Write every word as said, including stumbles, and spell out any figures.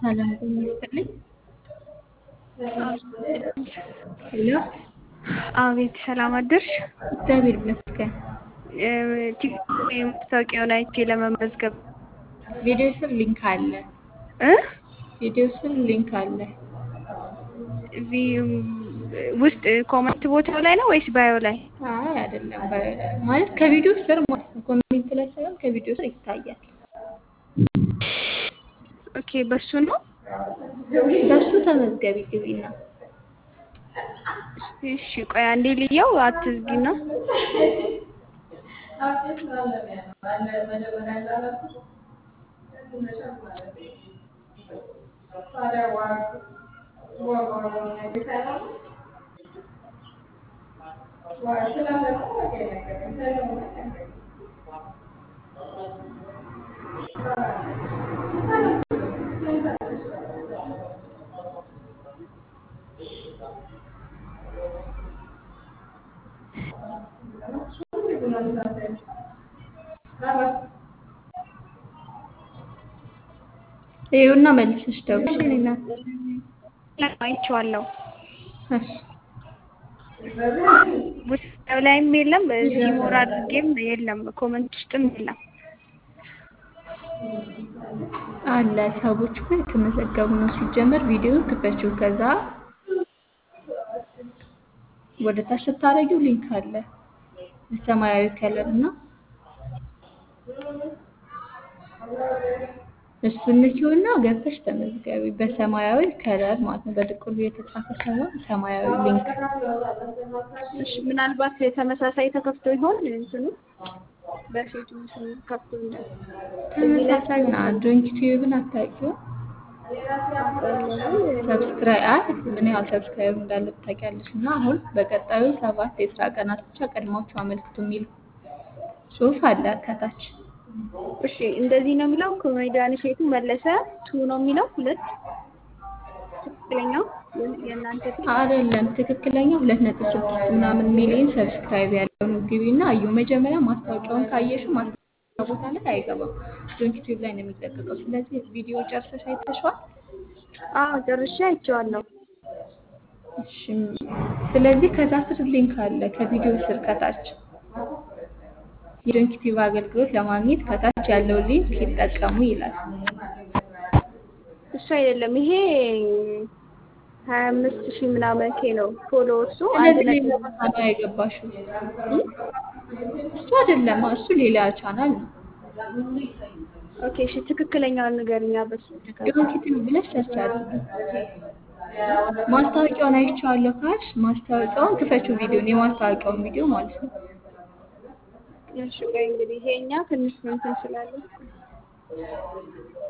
ሰላም ጤና ይስጥልኝ። ሄሎ አቤት ሰላም አደርሽ። እግዚአብሔር ይመስገን። ቲክቶክ ማስታወቂያውን አይቼ ለመመዝገብ ቪዲዮ ስር ሊንክ አለ። እ ቪዲዮ ስር ሊንክ አለ። እዚህ ውስጥ ኮመንት ቦታው ላይ ነው ወይስ ባዮ ላይ? አይ አይደለም፣ በ- ማለት ከቪዲዮ ስር ማለት ነው። ኮሜንት ላይ ሳይሆን ከቪዲዮ ስር ይታያል። ኦኬ በሱ ነው። በሱ ተመዝገቢ ግቢና። እሺ ቆይ አንዴ ልየው፣ አትዝጊና። ይኸውና መልሰሽ ደውልሽ የእኔ እናት። አይቼዋለሁ። እሺ ውስጥ ላይም የለም፣ እዚህ ሞር አድርጌም የለም፣ ኮመንት ውስጥም የለም። አለ ሰዎች እኮ የተመዘገቡ ነው። ሲጀመር ቪዲዮ ክፈችው፣ ከዛ ወደ ታች ስታረጊው ሊንክ አለ በሰማያዊ ከለር እና እሱን ንኪውና ገብተሽ ተመዝገቢ። በሰማያዊ ከለር ማለት ነው፣ በጥቁር የተጻፈ ሳይሆን ሰማያዊ ሊንክ። እሺ ምናልባት ተመሳሳይ ተከፍቶ ይሆን እንትኑ በፊቱ ስም ከፍቶ እንደ ተመሳሳይ ና ዶንኪ ቲዩብን አታውቂውም? ሰብስክራይብ አይ ምን ያህል ሰብስክራይብ እንዳለ ታውቂያለሽ? እና አሁን በቀጣዩ ሰባት የስራ ቀናት ብቻ ቀድማችሁ አመልክቱ የሚል ጽሑፍ አለ ከታች። እሺ እንደዚህ ነው የሚለው። ኮሜዲያን እሸቱ መለሰ ቱ ነው የሚለው ሁለት ትክክለኛው የእናንተ ፊት አይደለም ትክክለኛ ሁለት ነጥብ ስድስት ምናምን ሚሊዮን ሰብስክራይብ ያለውን ግቢና እዩ። መጀመሪያ ማስታወቂያውን ካየሽ ማስታወቂያ ቦታ ላይ አይገባም፣ ዶንኪ ቲዩብ ላይ ነው የሚለቀቀው። ስለዚህ ቪዲዮ ጨርሰሽ አይተሽዋል? አዎ ጨርሼ አይቼዋለሁ። እሺ ስለዚህ ከዛ ስር ሊንክ አለ ከቪዲዮ ስር ከታች የዶንኪ ቲዩብ አገልግሎት ለማግኘት ከታች ያለው ሊንክ ይጠቀሙ ይላል። እሱ አይደለም ይሄ ሀያ አምስት ሺህ ምናምን ኬ ነው ፎሎወርሱ። አንድ ስለዚህ ሌላ ነጥብ ቦታ ነው የገባሽው። እሱ አይደለም፣ እሱ ሌላ ቻናል ነው። ኦኬ እሺ ትክክለኛውን ንገሪኛ። በሱ ዶንኪ ቲዩብ ብለሽ ሰርች አድርጊ። ማስታወቂያውን አይቼዋለሁ ካልሽ ማስታወቂያውን ክፈችው፣ ቪዲዮን የማስታወቂያውን ቪዲዮ ማለት ነው። እሺ ቆይ እንግዲህ ይሄኛ ትንሽ እንትን ስላለ